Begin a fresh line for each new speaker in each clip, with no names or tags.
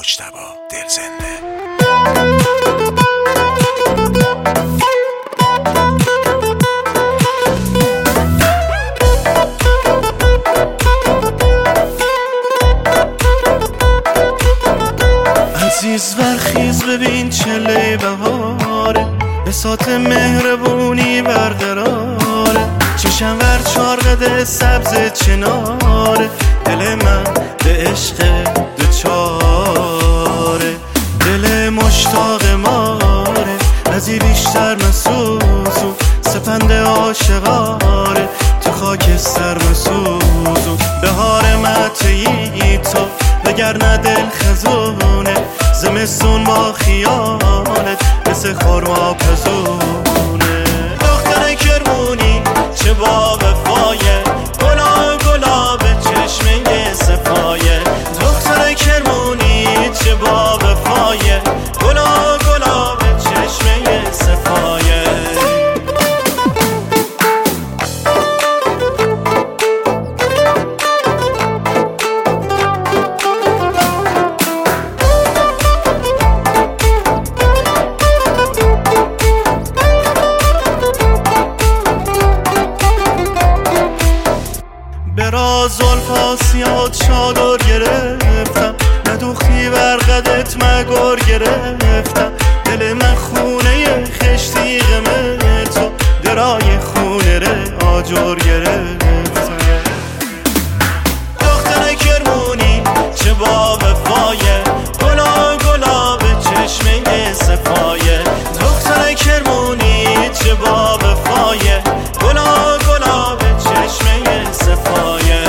مجتبی دلزنده.
عزیز برخیز ببین چله بهاره، بساط مهربونی برقراره، چشم ور چارقد سبز چناره، دل من به عشق دوچاره، دل مشتاق ماره، ازی بیشتر مسوزو، سپند عاشقاره، تو خاکستر مسوزو، بهار متعی تو وگرنه دل خزونه، زمستون با خیالت مثل خرما پزونه، دختر کرمونی چه با وفایه، گلا گلا به چشمه صفایه، دختر کرمونی چه با وفایه، گلا گلا به چشمه صفایه. زلفا سیاد چادر گرفتم، ندوختی برقدت مگور گرفتم، دل من خونه خشتی غمه تو، درای خونه ره آجر گرفتم، دختر کرمونی چه با وفایه، گلا گلا به چشمه صفایه، دختر کرمونی چه با وفایه، گلا گلا به چشمه صفایه.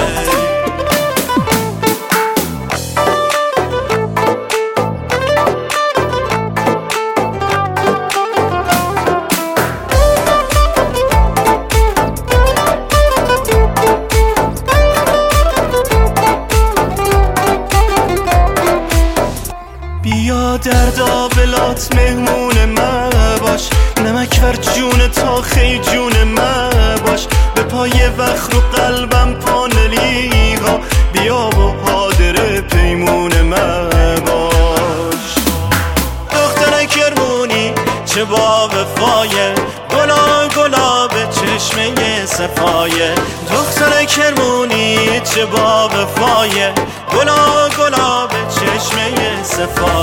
بیا در داولات مهمون من باش، نمک ور جون تا خی جون من باش، به پای وخر و قلبم پانلی ها، بیا و حاضر پیمون من باش، دختر کرمونی چه با وفایه، گلا گلا به چشمه صفایه، دختر کرمونی چه با وفایه، گلا گلا به چشمه صفایه.